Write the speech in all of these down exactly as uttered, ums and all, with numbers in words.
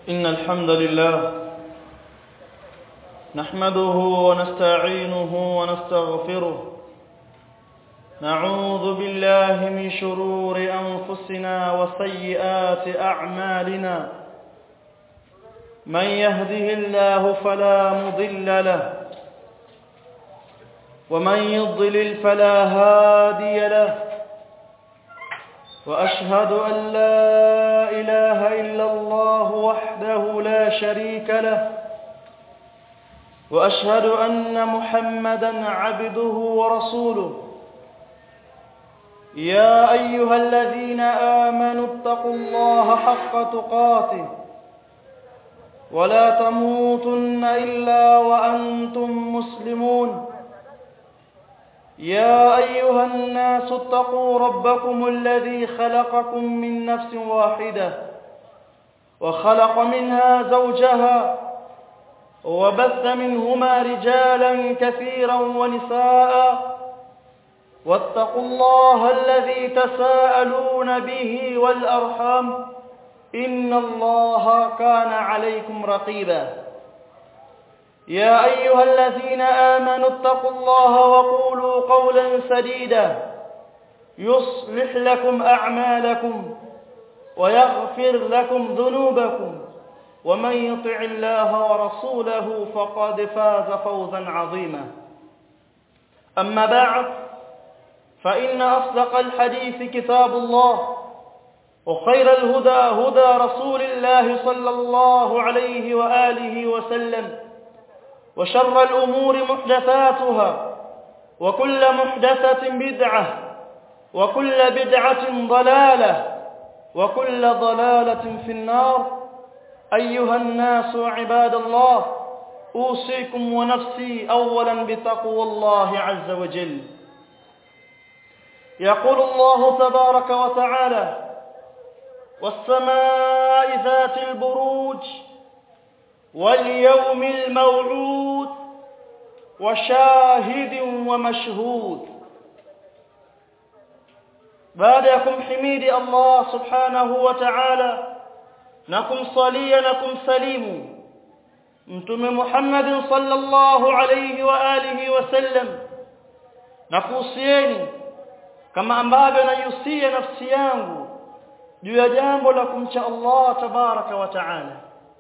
إن الحمد لله نحمده ونستعينه ونستغفره نعوذ بالله من شرور أنفسنا وسيئات أعمالنا من يهده الله فلا مضل له ومن يضلل فلا هادي له وأشهد أن لا إله إلا الله وحده لا شريك له وأشهد أن محمدًا عبده ورسوله يا أيها الذين آمنوا اتقوا الله حق تقاته ولا تموتن إلا وأنتم مسلمون يا أيها الناس اتقوا ربكم الذي خلقكم من نفس واحدة وخلق منها زوجها وبث منهما رجالا كثيرا ونساء واتقوا الله الذي تساءلون به والأرحام إن الله كان عليكم رقيبا يا أيها الذين آمنوا اتقوا الله وقولوا قولا سديدا يصلح لكم أعمالكم ويغفر لكم ذنوبكم ومن يطع الله ورسوله فقد فاز فوزا عظيما أما بعد فإن أصدق الحديث كتاب الله وخير الهدى هدى رسول الله صلى الله عليه وآله وسلم وشر الأمور محدثاتها وكل محدثة بدعة وكل بدعة ضلالة وكل ضلالة في النار أيها الناس عباد الله أوصيكم ونفسي أولا بتقوى الله عز وجل يقول الله تبارك وتعالى والسماء ذات البروج واليوم الموعود وشاهد ومشهود بعدكم حميد الله سبحانه وتعالى نكم صليا نكم سليم متوم محمد صلى الله عليه وآله وسلم nakuhusieni kama ambavyo nayusia nafsi yangu juu ya jambo la kumcha Allah tabaraka wa taala.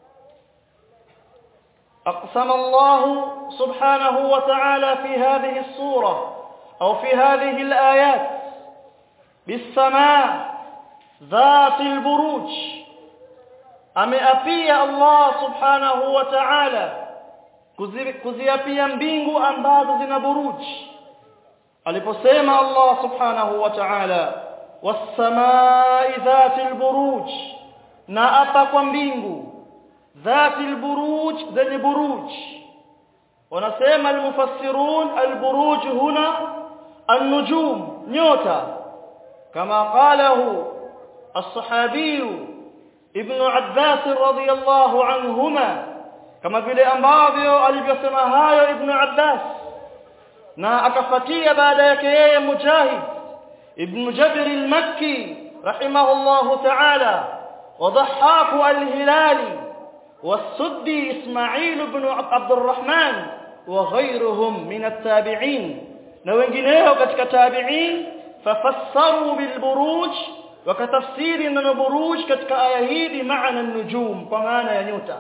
أقسم الله سبحانه وتعالى في هذه السورة أو في هذه الآيات بالسماء ذات البروج ameapia Allah subhanahu wa ta'ala kuziapia mbingu ambazo zina buruji aliposema Allah subhanahu wa ta'ala was-samaa'i dhatil buruj na apa kwa mbingu dhatil buruj zenye buruj wanasema almufassirun alburuj huna an-nujum nyota kama qalahu as-sahabi ابن عباس رضي الله عنهما كما vile ambavyo alivyosema hayo ibn Abbas na akafuatia baada yake yeye Mujahid ibn Jabr al-Makki rahimahullahu ta'ala wa Dhahhak al-Hilali was-Suddi Ismail ibn Abd al-Rahman wa ghayruhum min at-tabi'in na wengineo katika tabi'in fafassaru bil buruj wakatafsiri neno buruj katika aya hii bi maana an-nujum kwa maana ya nyota.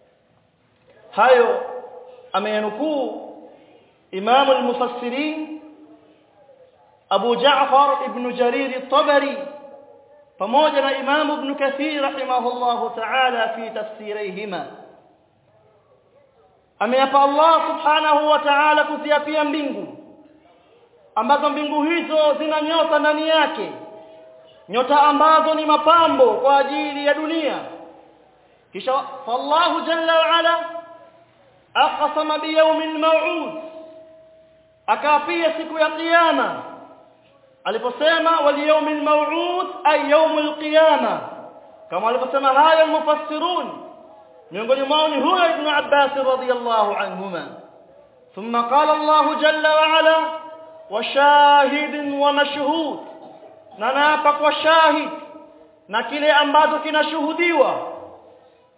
Hayo ameyanukuu Imam al-Mufassirin Abu Ja'far ibn Jarir at-Tabari pamoja na Imam Ibn Kathir rahimahullahu ta'ala fi tafsirihima. Ameapa Allah subhanahu wa ta'ala kuziapia mbingu ambazo mbingu hizo zina nyota ndani yake, nyota ambazo ni mapambo kwa ajili ya dunia. Kisha Allah jalla wa ala aqsama bi yawmil maw'ud, akaapia siku ya kiyama aliposema wal yawmil maw'ud ay yawmul qiyama, kama aliposema haya mufassirun miongoni mwao ni huyo ibn Abbas radhiyallahu anhuma. Thumma qala Allah jalla wa ala wa shahidin wa mashhud, na naapa kwa shahid na kile ambacho kinashuhudiwa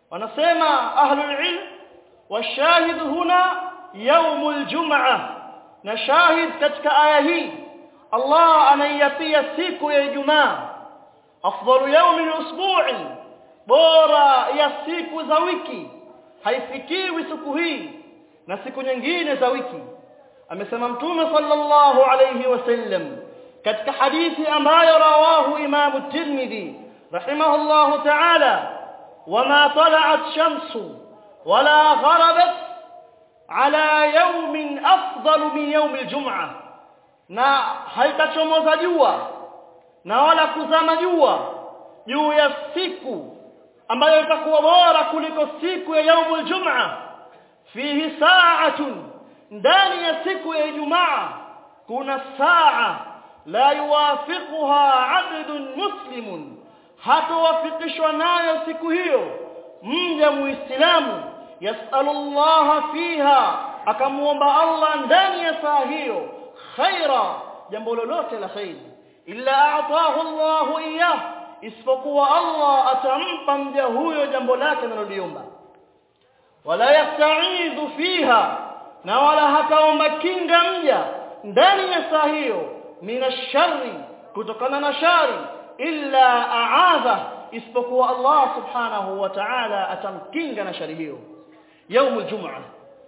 wanasema ahlul ilm washahid huna yaumul jum'ah na shahid katika aya hii Allah anaiapia siku ya Ijumaa afdalu yawmi usbu'i bora ya siku za wiki haifikiwi siku hii na siku nyingine za wiki amesema mtume sallallahu alayhi wasallam katika hadithi ambayo rawahu Imam at-Tirmidhi rahimahullahu ta'ala wama tala'at shamsu wala gharabat ala yawmin afdalu min yawm al-jum'ah na haitachomoza jua na wala kuzama jua juu ya siku ambayo itakuwa bora kuliko siku ya yawm al-jum'ah fihi sa'atun ndani ya siku ya Ijumaa kuna saa la yuwafiquha 'abdun muslimun hatowafikishwa nayo siku hiyo mja muislamu yasallallahu fiha akamuomba Allah ndani ya saa hiyo khaira jambo lolote la khairi illa a'tahu Allahu iyyah isipokuwa Allah atampa mja huyo jambo lake analoliomba wala yasta'idhu fiha na wala hataomba kinga mja ndani ya saa hiyo minasharri kutokana na shari illa a'adha isipokuwa Allah subhanahu wa ta'ala atamkinga na shari hiyo يوم الجمعة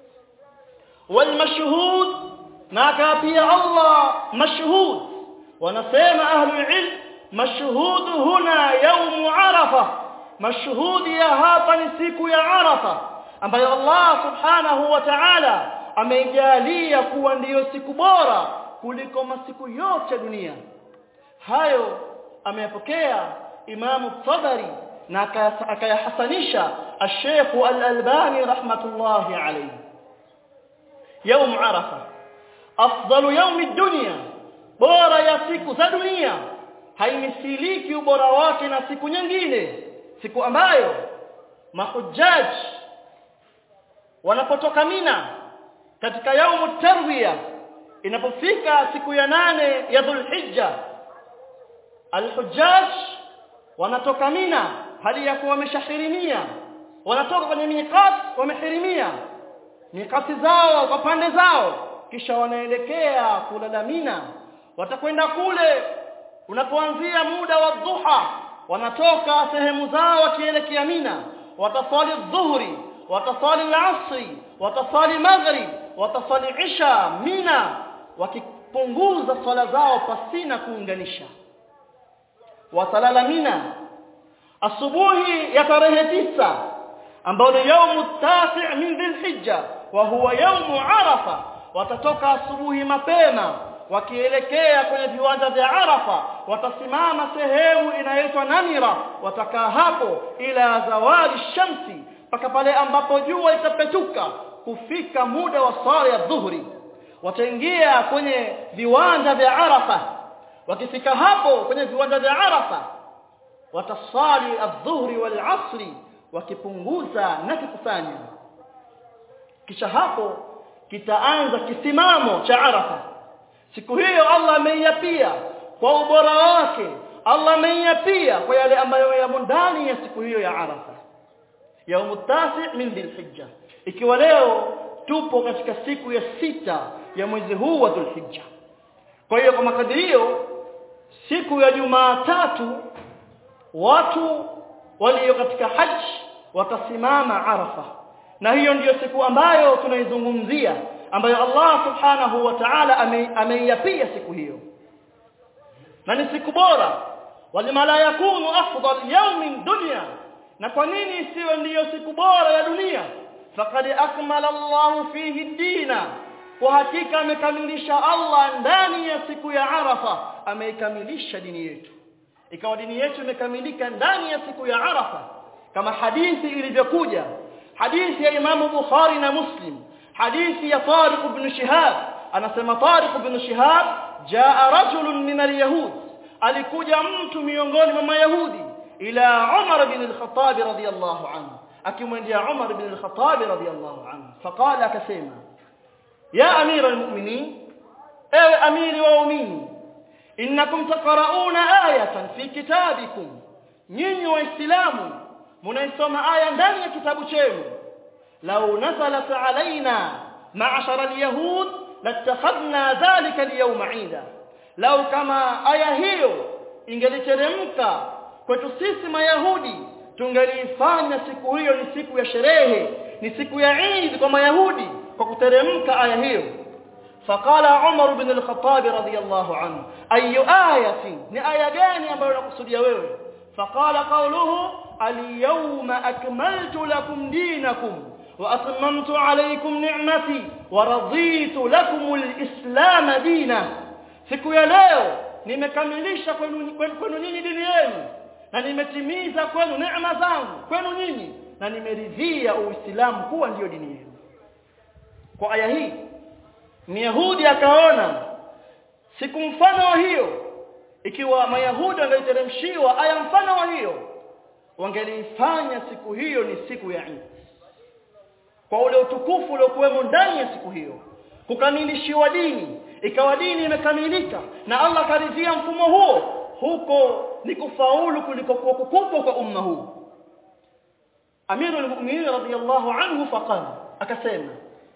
والمشهود ناكا pia Allah mashhud wanasema ahlul ilm mashhud huna يوم عرفة mashhud ya hapa ni siku ya Arafa ambayo Allah subhanahu wa ta'ala ameijalia kuwa ndiyo siku bora kuliko masiku yote dunia hayo ameyapokea Imam Tabari na akayahasanisha الشيخ الألباني رحمة الله عليه يوم عرفة أفضل يوم الدنيا bora ya siku za dunia haimisiliki ubora wake na siku nyingine siku ambayo mahujjaj wanapotoka Mina katika yaumu tarwiya inapofika siku ya nane ya Dhulhijja alhujjaj wanatoka Mina hali ya kuwa wameshahirimia wanatoka kwenye miqat wamehirimia miqati zao kwa pande zao kisha wanaelekea kulala Mina watakwenda kule unapoanzia muda wa dhuha wanatoka sehemu zao wakielekea Mina watasali dhuhri watasali al-asri watasali maghrib watasali isha Mina wakipunguza swala zao pasina kuunganisha watalala Mina asubuhi ya tarehe tisa ambao ni yaumu tasi' min dhilhijja wa huwa yaumu arafa watatoka asubuhi mapema wakielekea kwenye viwanja vya Arafa watasimama sehemu inayoitwa Namira watakaa hapo ila zawali shamsi mpaka pale ambapo jua litapetuka kufika muda wa sala ya dhuhuri wataingia kwenye viwanja vya Arafa wakifika hapo kwenye viwanja vya Arafa watasali adh-dhuhri wal-'asri wakipunguza na kukusanya kisha hapo kitaanza kisimamo cha Arafa siku hiyo Allah ameiapia kwa ubora wake Allah ameiapia kwa yale ambayo yamo ndani ya siku hiyo ya Arafa yaumu tasi' min dhilhijja ikiwa leo tupo katika siku ya sita ya mwezi huu wa Dhulhijja kwa hiyo kwa makadirio siku ya Jumatatu watu walio katika haji watasimama Arafa na hiyo ndiyo siku ambayo tunaizungumzia ambayo Allah subhanahu wa ta'ala ameiapia siku hiyo na ni siku bora walima la yakunu afdal yawmin dunya na kwa nini isiwe ndiyo siku bora ya dunia faqad akmala Allah fihi dina kwa hakika amekamilisha Allah ndani ya siku ya Arafa ameikamilisha dini yetu ikawa dini yetu imekamilika ndani ya siku ya Arafa kama hadithi ilivyokuja hadithi ya Imam Bukhari na Muslim hadithi ya Tariq ibn Shihab anasema Tariq ibn Shihab jaa rajulun min al-yahud alikuja mtu miongoni mwa mayahudi ila Umar ibn al-Khattab radiyallahu anhu akimwendea Umar ibn al-Khattab radiyallahu anhu faqala akasema ya amira al-mu'minin ewe amiri wa waumini innakum taqra'una ayatan fi kitabikum nyinyi waislamu mnaisoma aya ndani ya kitabu chenu law nazalat alaina ma'ashara al-yahud latakhadna dhalika al-yawm 'ida law kama aya hiyo ingeliteremka kwetu sisi mayahudi tungelifanya siku hiyo ni siku ya sherehe ni siku ya Eid kwa mayahudi kwa kuteremka aya hiyo faqala Umar ibn al-Khattab radiyallahu anhu ayu ayatin ni aya gani ambayo unakusudia wewe faqala qawluhu al-yawma akmaltu lakum dinakum wa atmamtu alaykum ni'mati wa raditu lakum al-islam dina siku ya leo nimekamilisha kwenu kwenu nyinyi dini yenu na nimetimiza kwenu neema zangu kwenu nyinyi na nimeridhia uislamu kuwa ndio dini yenu kwa aya hii Myahudi akaona siku mfano wa hiyo ikiwa Mayahudi wangeteremshiwa aya mfano wa hiyo wangelifanya siku hiyo ni siku ya Eid kwa ule utukufu uliokuwemo ndani ya siku hiyo kukamilishiwa dini ikawa dini imekamilika na Allah karidhia mfumo huo huko ni kufaulu kuliko kukubwa kwa umma huu Amirul Mu'minin radiyallahu anhu faqala akasema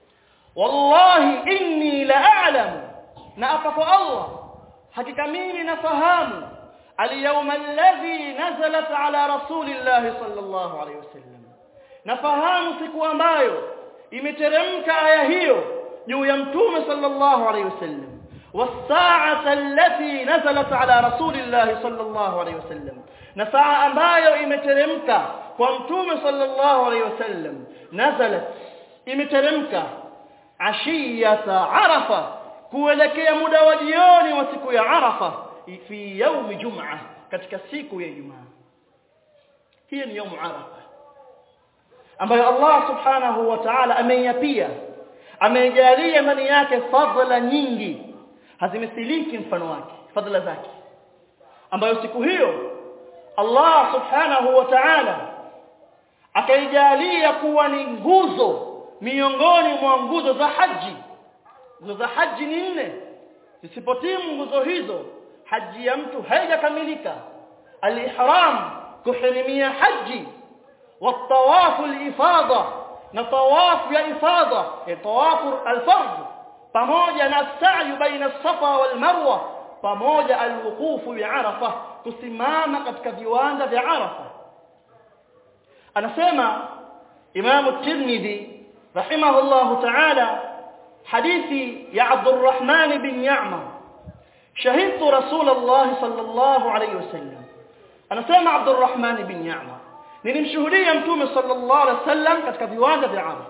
wallahi inni la'alamu na akafa Allah hakika mimi nafahamu al-yawma alladhi nazalat ala rasulillahi sallallahu alayhi wasallam nafahamu siku ambayo imeteremka aya hiyo juu ya mtume sallallahu alayhi wasallam was-sa'ata allati nazalat ala rasulillahi sallallahu alayhi wasallam na saa ambayo imeteremka kwa mtume sallallahu alayhi wasallam nazalat imeteremka ashiyata arafa kuelekea muda wa jioni wa siku ya arafa fi يوم jum'a katika siku ya Ijumaa hii ni يوم arafa ambayo Allah subhanahu wa ta'ala ameyapia amejalia ndani yake fadhila nyingi hazimithiliki mfano wake fadhila zake ambayo siku hiyo Allah subhanahu wa ta'ala akaijalia kuwa ni nguzo miongoni mwa nguzo za haji nguzo za haji ni nne zisipotimu nguzo hizo haji ya mtu haijakamilika al-ihram kuhirimia haji والطواف الإفاضة نطواف يا إفاضة طواف الفرض pamoja na sa'i baina safa wal marwa pamoja alwuqufu bi arafa kusimama katika viwanja vya arafa anasema Imam at-Tirmidhi rahimahullah ta'ala hadithi ya Abdurrahman bin Ya'mar shahidtu Rasulullah sallallahu alayhi wasallam anasema Abdurrahman bin Ya'mar nilimshuhudia mtume sallallahu alayhi wasallam katika viwanja vya arafa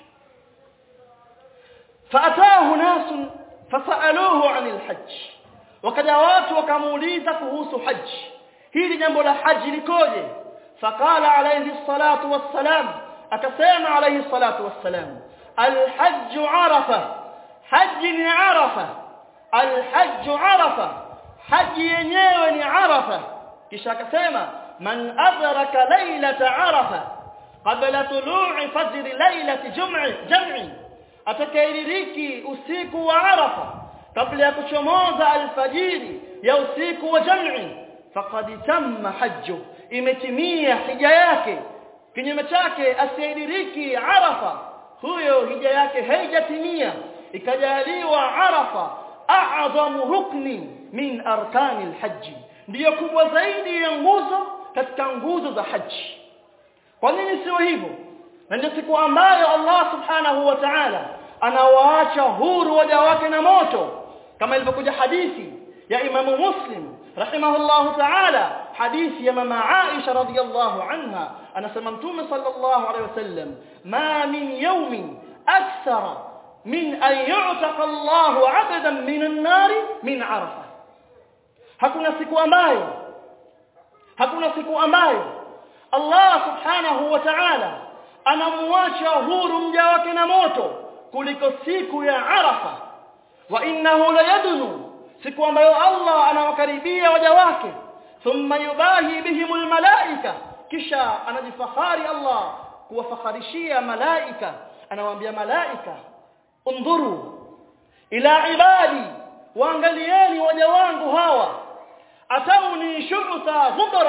فأتاه ناس فسألوه عن الحج وكذا watu wakamuuliza kuhusu haji hili jambo la haji likoje faqala alayhi salatu wassalam akasema alayhi salatu wassalam alhajj arafa haji ni arafa alhajj arafa haji yenyewe ni arafa kisha akasema man adraka laylata arafa qabla tulu'i fajr laylati jum'i jam'i atakayediriki usiku wa arafa kabla ya kuchomoza alfajiri ya usiku wa jam'i faqad tamma hajju imetimia hija yake kinyume chake asiyediriki arafa huyo hija yake haijatimia ikajaliwa arafa a'zamu rukni min arkani alhajj ndiyo kubwa zaidi ya nguzo katika nguzo za haji kwa nini sio hivyo na ndio siku ambayo Allah subhanahu wa ta'ala anawaacha huru waja wake na moto kama ilivyokuja hadithi ya Imam Muslim rahimahullahu ta'ala hadithi ya mama Aisha radhiyallahu anha anasema mtume sallallahu alayhi wasallam ma min yawmin akthara min an yu'taqa Allahu 'abdan min an-nar min Arafa hakuna siku ambayo hakuna siku ambayo Allah subhanahu wa ta'ala anamwacha huru mja wake na moto kuliko siku ya Arafa wa innahu la yadnu siku ambayo Allah anawakaribia waja wake thumma yubahi bihimul malaika kisha anajifahari Allah kuwafakharishia malaika anawaambia malaika undhuru ila ibadi waangalieni waja wangu hawa atauni shurta ghubra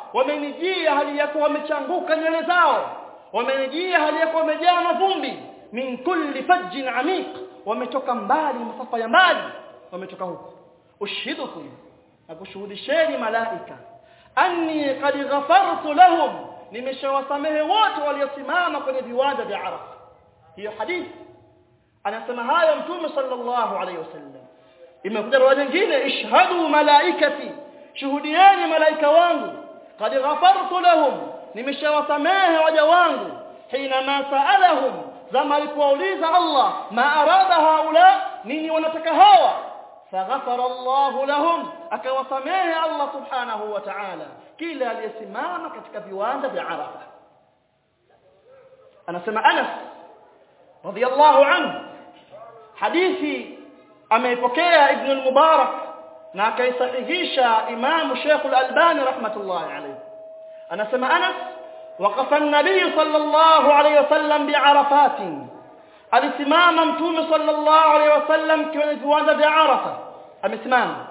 wamenijia hali yako wamechanguka nywele zao, wamenijia hali yako wamejaa mavumbi, min kulli fajjin amiq, wametoka mbali, masafa ya mbali wametoka huko. Ushidukum, akushuhudisheni malaika, anni qad ghafartu lahum, nimeshawasamehe wote waliosimama kwenye viwanja vya Arafa. Hiyo hadithi anasema hayo Mtume sallallahu alayhi wasallam. Imekuja riwaya nyingine, ishhadu malaikati, shuhudieni malaika wangu, qad ghafartu lahum, nimeshawasamehe waja wangu, hina ma sa'alahum, zama alipouliza Allah, ma arada haula, nini wanataka hawa, faghafara Allah lahum, akawasamehe Allah subhanahu wa ta'ala kila aliyesimama katika viwanja vya Arafa. Anasema Anas radiyallahu anhu, hadithi ameipokea Ibn al-Mubarak na akaisahihisha Imam Sheikh al-Albani rahmatullahi alayhi. Anasema Anas, waqafa an-nabiy sallallahu alayhi wasallam bi'Arafat, alisimama Mtume sallallahu alayhi wasallam kwenye viwanja vya Arafa, amesimama.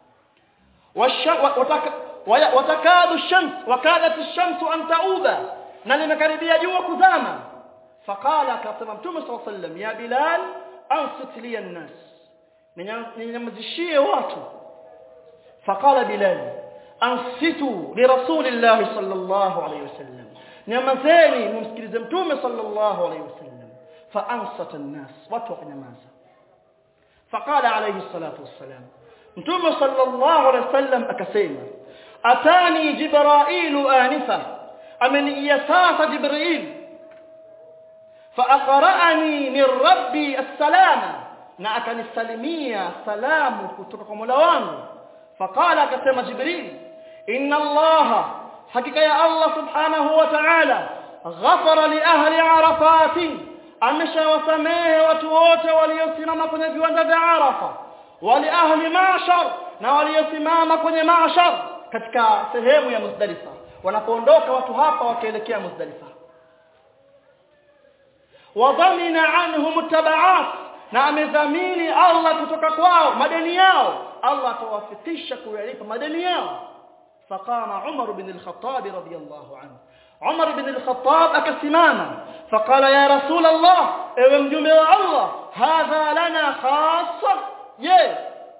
watakadu ash-shams, wakadat ash-shamsu an ta'uba, na limekaribia jua kuzama. Faqala, akasema Mtume sallallahu alayhi wasallam, ya Bilal ansit li an-nas, ninyamazishie watu. Faqala Bilal, ansitu li rasulillahi sallallahu alayhi wasallam, nyamazeni mumsikilize Mtume sallallahu alayhi wasallam. Fa ansata an-nas, watu wakanyamaza. Faqala alayhi salatu wassalam, Mtume sallallahu alayhi wasallam akasema, atani Jibril anifa, ameniia sasa Jibril, fa aqra'ani min rabbi as-salama, na akanisalimia salamu kutoka kwa Mola wangu. Faqala, akasema Jibril, inna Allah, hakika ya Allah subhanahu wa ta'ala, ghafara li ahli Arafat, ameshawasamehe watu wote waliosimama kwenye viwanja vya Arafa, wali ahli Ma'shar, na waliosimama kwenye Ma'shar, katika sehemu ya Muzdalifa, wanapoondoka watu hapa wakielekea Muzdalifa. Wadhamina anhum tabaat, na amedhamini Allah kutoka kwao madeni yao, Allah atawafikisha kuyalipa madeni yao. Faqama Umar bin al-Khattab radiyallahu anhu, Umar bin al-Khattab akasimama. Faqala, ya Rasul Allah, ewe mjumbe wa Allah, hadha lana khassa, je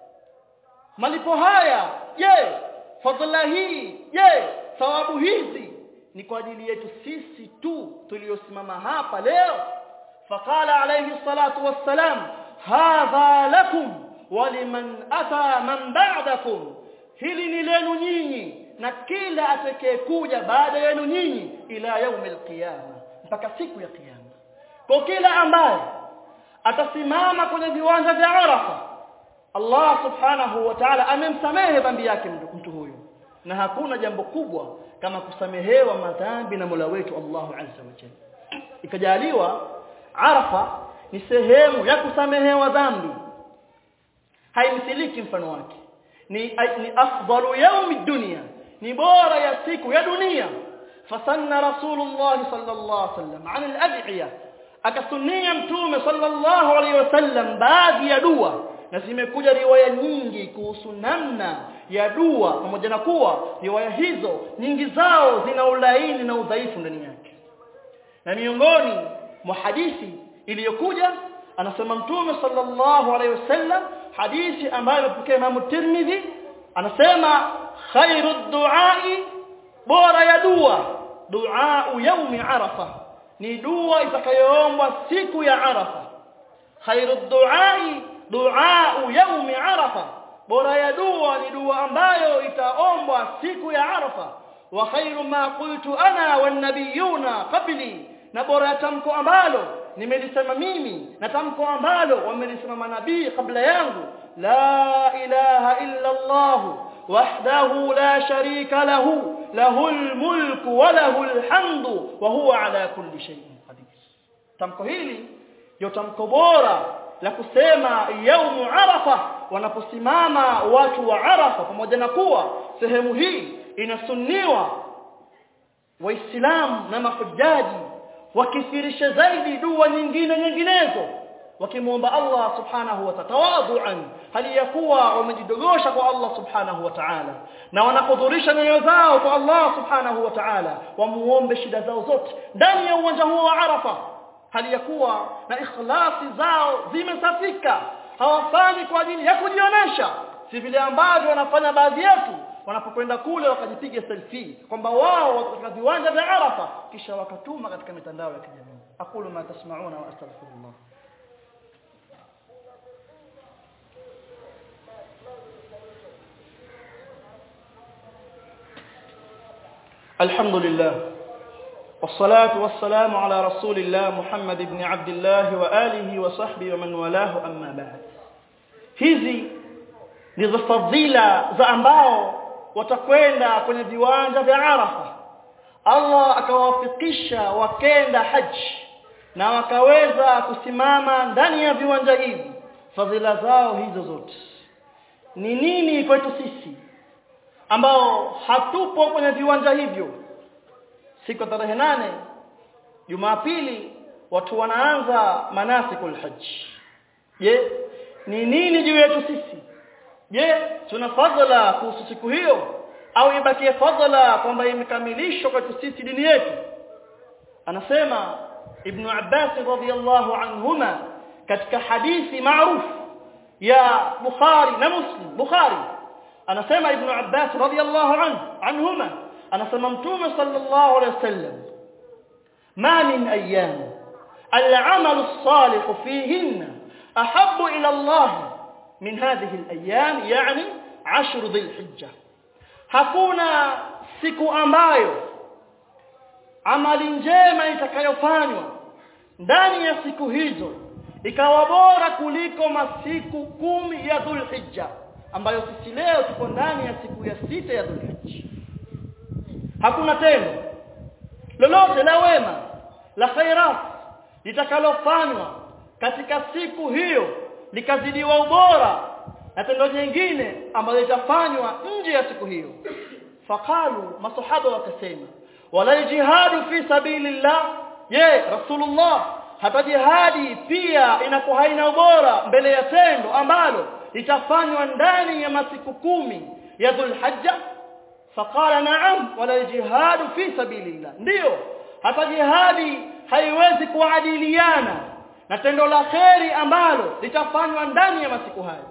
malipo haya, je fadhila hii, je thawabu hizi ni kwa ajili yetu sisi tu tuliosimama hapa leo? Faqala alayhi salatu wassalam, hadha lakum wa liman ata man ba'dakum, hili ni lenu nyinyi na kila atakayekuja baada yenu nyinyi, ila yaumil qiyama, mpaka siku ya kiyama. Kwa kila ambaye atasimama kwenye viwanja vya Arafa, Allah subhanahu wa ta'ala amemsamehe dhambi yake mtu huyo, na hakuna jambo kubwa kama kusamehewa madhambi na Mola wetu Allahu azza wa jalla. Ikajaliwa Arafa ni sehemu ya kusamehewa dhambi, haimthiliki mfano wake, ni ni afdalu yaumi dunya, ni bora ya siku ya dunia. Fasanna Rasulullah sallallahu alaihi wasallam an al-ad'iya, akasunnia Mtume sallallahu alaihi wasallam baadhi ya dua, na zimekuja riwaya nyingi kuhusu namna ya dua, pamoja na kuwa riwaya hizo nyingi zao zina ulaini na udhaifu ndani yake. Na miongoni mwa hadithi iliyokuja, anasema Mtume sallallahu alaihi wasallam, hadithi ambayo imepokea Imam Tirmidhi, anasema khairu duai, bora ya dua, dua yaumi Arafa, ni dua itakayoombwa siku ya Arafa. Khairu duai dua yaumi Arafa, bora ya dua ni dua ambayo itaombwa siku ya Arafa. Wa khairu ma qultu ana wan nabiyuna qabli, na bora ya tamko ambalo nimelisema mimi na tamko ambalo wamelisema manabii kabla yangu, la ilaha illa Allah wahdahu la sharika lahu, lahul mulku wa lahul hamdu wa huwa ala kulli shay'in qadir. Tamko hili ndio tamko bora la kusema yaumu Arafa, wanaposimama watu wa Arafa, pamoja na kuwa sehemu hii inasunniwa Waislamu na mahujaji wakithirisha zaidi dua nyingine nyinginezo, wakimuomba Allah subhanahu wa ta'ala tawadhu'an, hali ya kuwa wamejidogosha kwa Allah subhanahu wa ta'ala, na wanakudhurisha nyoyo zao kwa Allah subhanahu wa ta'ala, wamuombe shida zao zote ndani ya uwanja huo wa Arafa, hali ya kuwa na ikhlasi zao zimesafika, hawafanyi kwa ajili ya kujionyesha, si vile ambavyo wanafanya baadhi yetu wanapokwenda kule wakajipiga selfie kwamba wao wako katika viwanja vya Arafa kisha wakatuma katika mitandao ya kijamii. Aqulu ma tasma'una wa astaghfirullah. الحمد لله والصلاة والسلام على رسول الله محمد بن عبد الله وآله وصحبه ومن والاه أما بعد. hizi ni fadhila za ambao watakwenda kwenye viwanja vya Arafa. Allah akawafikisha wakenda haji na wakaweza kusimama ndani ya viwanja hivi. Fadhila zao hizo zote ni nini kwetu sisi ambao hatupo kwenye viwanja hivyo? Siku tarehe nane Jumapili watu wanaanza manasikul hajj. Je, ni nini juu yetu sisi? Je, tuna fadhila kuhusu siku hiyo au ibakie fadhila kwamba imekamilishwa kwetu sisi dini yetu? Anasema Ibn Abbas radhiyallahu anhuma katika hadithi maarufu ya Bukhari na Muslim. Bukhari anasema Ibn Abbas radhiyallahu anhu anhuma anasema Mtume sallallahu alayhi wasallam, ma min ayyam al-amal as-salih fihinna ahabbu ila Allah min hadhihi al-ayyam, yani ashr dhil-hijja. Hakuna siku ambayo amali njema itakayofanywa ndani ya siku hizo ikawa bora kuliko masiku kumi ya Dhul-Hijja, ambayo sisi leo tuko ndani ya siku ya sita ya Dhul-Hijja. Hakuna tendo lolote la wema la khairat litakalofanywa katika siku hiyo likazidiwa ubora na tendo jingine ambalo litafanywa nje ya siku hiyo. Faqalu, masahaba wakasema, wala jihadu fi sabilillah, ye Rasulullah, hata jihadi pia inakuwa haina ubora mbele ya tendo ambalo litafanywa ndani ya masiku kumi ya Dhul-Hijja? Faqala na'am, wala jihadu fi sabilillah, ndio hata jihadi haiwezi kuadiliana na tendo la kheri ambalo litafanywa ndani ya masiku hayo.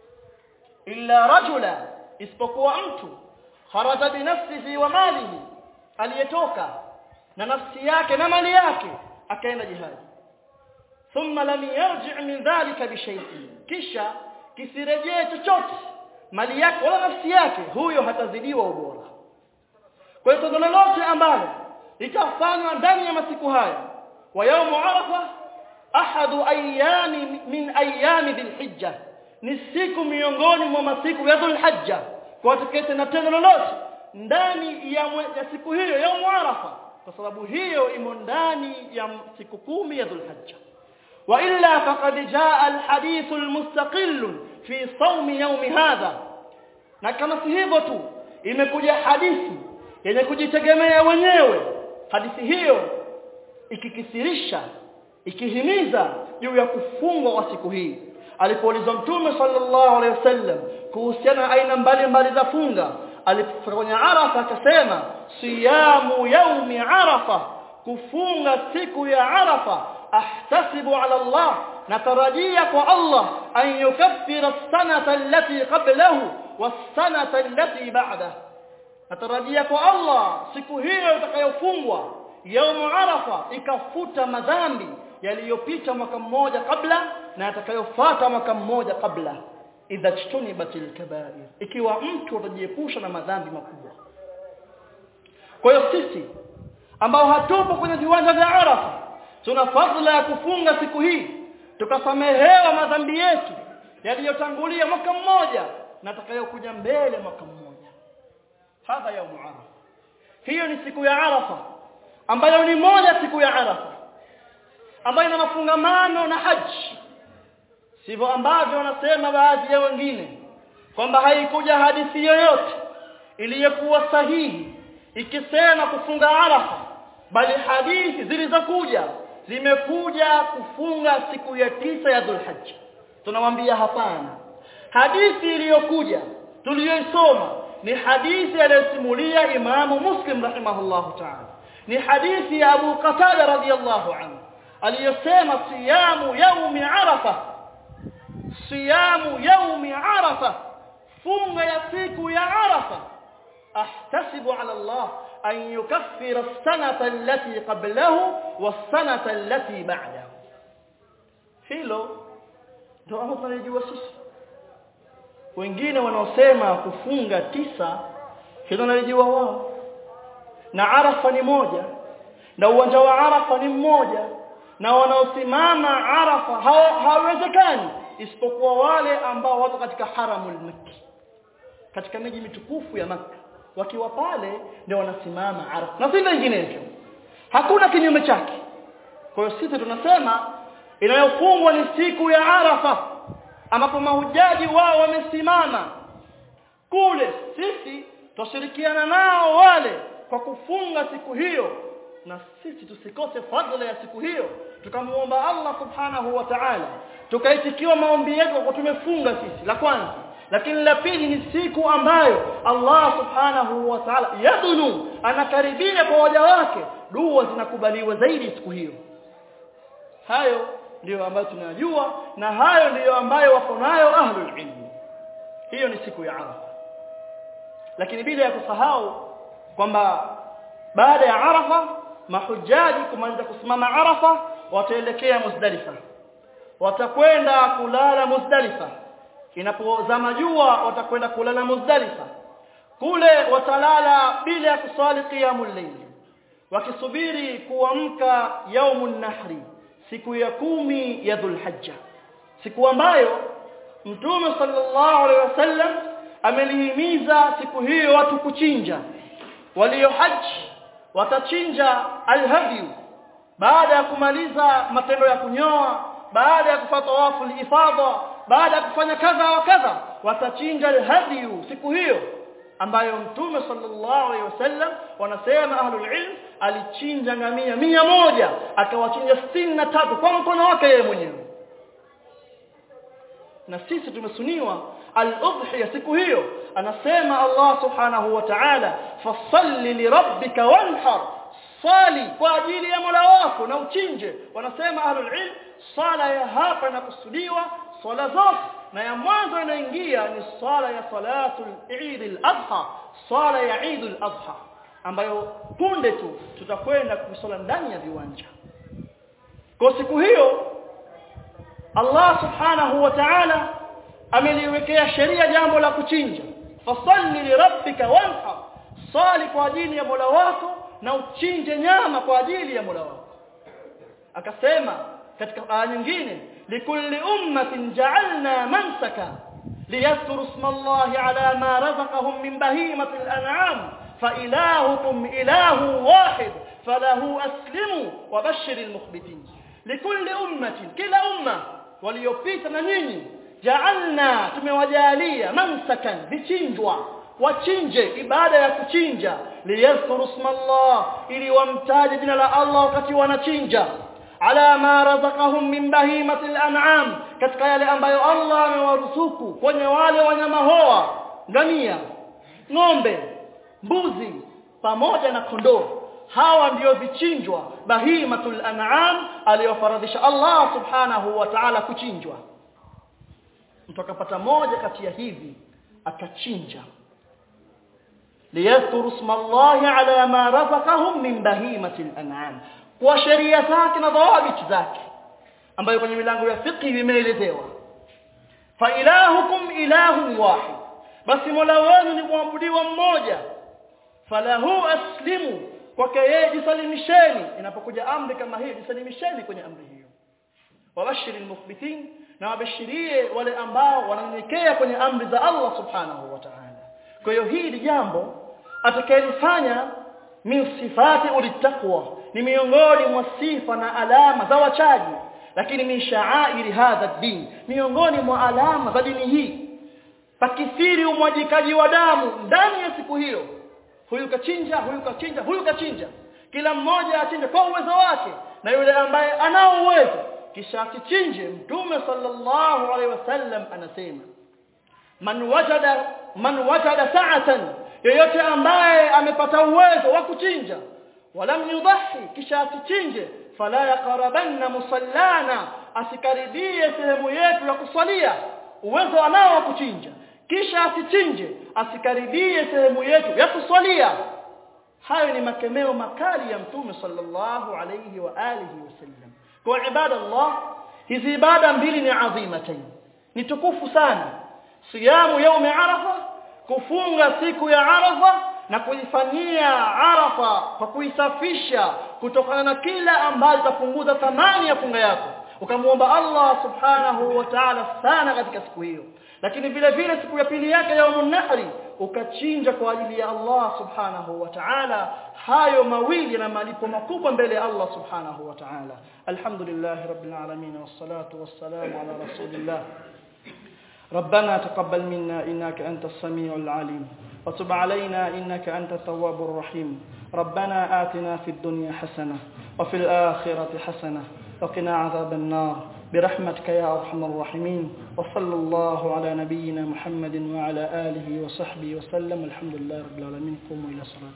Illa rajula, isipokuwa mtu, kharaja bi nafsihi wa malihi, aliyetoka na nafsi yake na mali yake akaenda jihadi, thumma lam yarji' min dhalika bi shay'in, kisha kisirejee chochote mali yake wala nafsi yake, huyo hatazidiwa ubora. Kwa hiyo tendo lolote ambalo litafanywa ndani ya masiku haya, wa yawm arafa ahadu ayami min ayami dhil-hijja, ni siku miongoni mwa masiku ya Dhul-Hijja, kwa tukete na tendo lolote ndani ya, ya siku hiyo ya Arafa, kwa sababu hiyo imo ndani ya siku kumi ya Dhul-Hijja. Wa illa faqad jaa al-hadith al-mustaqil fi sawm yawm hadha, na kama si hivyo tu imekuja hadithi yenye kujitegemea wenyewe. Hadithi hiyo ikikisirisha, ikihimiza juu ya kufungwa kwa siku hii. Alipoulizwa Mtume sallallahu alayhi wasallam kuhusiana aina mbalimbali za funga, alipofanya Arafa akasema, siyamu yaumi Arafa, kufunga siku ya Arafa, ahtasibu ala Allah, natarajia kwa Allah an yukaffira as-sanata allati qablahu was-sanata allati ba'dahu, natarajia kwa Allah siku hiyo itakayofungwa yaumu Arafa ikafuta madhambi yaliyopita mwaka mmoja kabla na yatakayofuata mwaka mmoja kabla, idha jtunibatil kaba'ir, ikiwa mtu atajiepusha na madhambi makubwa. Kwa hiyo sisi ambao hatupo kwenye viwanja vya Arafa tuna fadhila ya kufunga siku hii, tukasamehewa madhambi yetu yaliyotangulia mwaka mmoja na atakayokuja mbele mwaka mmoja. Hadha yaumu Arafa, hiyo ni siku ya Arafa ambayo ni moja siku ya Arafa ambayo ina mafungamano na haji. Sivyo ambavyo wanasema baadhi ya wengine kwamba haikuja hadithi yoyote iliyokuwa sahihi ikisema kufunga Arafa, bali hadithi zilizokuja zimekuja kufunga siku ya tisa ya Dhulhijja. Tunamwambia hapana. Hadithi iliyokuja tuliyoisoma ni hadithi aliyosimulia Imamu Muslim rahimahullahu ta'ala. Ni hadithi ya Abu Qatada radhiyallahu anhu aliyosema siyamu yaumi Arafa, siyamu yaumi Arafa, funga ya siku ya Arafa, ahtasibu ala Allah an yukaffira as-sanata allati qablahu was-sanata allati ba'dahu. Hilo ndio ambalo tunajua sisi. Wengine wanaosema kufunga tisa hilo nalijua wao, na Arafa ni moja, na uwanja wa Arafa ni mmoja, na wanaosimama Arafa hawawezekani isipokuwa wale ambao wako katika haramul Makki, katika miji mitukufu ya Makka. Wakiwa pale ndio wanasimama Arafa, na si vinginevyo, hakuna kinyume chake. Kwa hiyo sisi tunasema inayofungwa ni siku ya Arafa, ambapo mahujaji wao wamesimama kule. Sisi tushirikiana nao wale kwa kufunga siku hiyo, na sisi tusikose fadhila ya siku hiyo, tukamuomba Allah subhanahu wa ta'ala, tukaitikiwa maombi yetu kwa tumefunga sisi, la kwanza. Lakini la pili ni siku ambayo Allah subhanahu wa ta'ala yadunu, anakaribia kwa waja wake, dua zinakubaliwa zaidi siku hiyo. Hayo ndio ambayo tunajua, na hayo ndio ambayo wako nayo ahlul ilm. Hiyo ni siku ya Arafa. Lakini bila ya kusahau kwamba baada ya Arafa mahujaji kumaliza kusimama Arafa wataelekea Muzdalifa, watakwenda kulala Muzdalifa. Inapozama jua watakwenda kulala Muzdalifa. Kule watalala bila ya kusali qiyamul layl, wakisubiri kuamka yaumun nahri, siku ya kumi ya Dhulhijja, siku ambayo Mtume sallallahu alaihi wasallam amelihimiza siku hiyo watu kuchinja. Waliohaji watachinja alhadi baada ya kumaliza matendo ya kunyoa, baada ya kufanya tawafu al-ifadha, baada ya kufanya kadha wa kadha, watachinja alhadi siku hiyo ambayo Mtume sallallahu alaihi wasallam, wanasema ahlul ilm, alichinja ngamia mia moja, akawachinja sitini na tatu kwa mkono wake yeye mwenyewe. Na sisi tumesuniwa al-udhiya siku hiyo. Anasema Allah subhanahu wa ta'ala, fasalli li rabbika wanhar, sali kwa ajili ya Mola wako na uchinje. Wanasema ahlul ilm, sala ya hapa inakusudiwa swala zote, na ya mwanzo inaingia ni swala ya salatul Eid al-Adha, swala ya Eid al-Adha ambayo punde tu tutakwenda kusala ndani ya viwanja. Kwa siku hiyo Allah subhanahu wa ta'ala ameliwekea sheria jambo la kuchinja. Fasalli li rabbika wanhar, sali kwa ajili ya Mola wako na uchinje nyama kwa ajili ya Mola wako. Akasema katika aya nyingine, likulli ummatin ja'alna mansaka liyadhkuru isma Allahi ala ma razaqahum min bahimatil an'am fa ilahukum ilahu wahid falahu aslimu wa bashiril mukhbitin. Likulli ummatin, kila umma waliopita na nyinyi, ja'alna, tumewajalia, mansakan, vichinjwa, wachinje, ibada ya kuchinja, liyadhkuru isma Allah, ili wamtaje jina la Allah wakati wanachinja, ala ma razaqahum min bahimatil an'am, katika yale ambayo Allah amewaruzuku kwenye wale wanyama hoa, ngamia, ng'ombe, mbuzi pamoja na kondoo. Hawa ndio vichinjwa, bahimatul an'am, aliyofaradhisha Allah subhanahu wa ta'ala kuchinjwa. Mtu akapata moja kati ya hivi akachinja, liyadhkuru isma Allahi ala ma razaqahum min bahimatil an'am, kwa sheria zake na dhawabiti zake ambayo kwenye milango ya fiqh imeelezewa. Fa ilahukum ilahun wahid, basi Mola wenu ni muabudiwa mmoja. Falahu aslimu, kwake yeye jisalimisheni. Inapokuja amri kama hii, jisalimisheni kwenye amri hiyo. Wabashiril mukhbitin, na wabashirie wale ambao wananyenyekea kwenye amri za Allah subhanahu wa ta'ala. Kwa hiyo hili jambo atakayelifanya min sifati ulitaqwa, ni miongoni mwa sifa na alama za wachaji, lakini min sha'airi hadha din, miongoni mwa alama za dini hii. Pakithiri umwajikaji wa damu ndani ya siku hiyo. Huyu kachinja, huyu kachinja, huyu kachinja. Kila mmoja achinja kwa uwezo wake, na yule ambaye anao uwezo kisha asichinje, Mtume sallallahu alaihi wasallam anasema man wajada man wajada sa'atan, yeyote ambaye amepata uwezo wa kuchinja, walam yudahi, kisha asichinje, fala yaqrabanna musallana, asikaribie sehemu yetu ya kuswalia. Uwezo anao wa kuchinja kisha asichinje, asikaribie sehemu yetu ya kuswalia. Hayo ni makemeo makali ya Mtume sallallahu alayhi wa alihi wasallam. Kwa ibada Allah, hizi ibada mbili ni adhimatayn, ni tukufu sana. Siyamu yaum Arafa, kufunga siku ya Arafa na kuifanyia Arafa kwa kuisafisha kutokana na kila ambacho tapunguza thamani ya funga yako, ukamuomba Allah subhanahu wa ta'ala sana katika siku hiyo. Lakini vile vile siku ya pili yake yaumun nahri ukachinja kwa ajili ya Allah subhanahu wa ta'ala. Hayo mawili na malipo makubwa mbele ya Allah subhanahu wa ta'ala. Alhamdulillah rabbil alamin wassalatu wassalamu ala rasulillah. ربنا تقبل منا إنك أنت السميع العليم وتب علينا إنك أنت التواب الرحيم. ربنا آتنا في الدنيا حسنة وفي الآخرة حسنة وقنا عذاب النار برحمتك يا أرحم الراحمين. وصلى الله على نبينا محمد وعلى آله وصحبه وسلم. الحمد لله رب العالمين. قوموا إلى صلاة.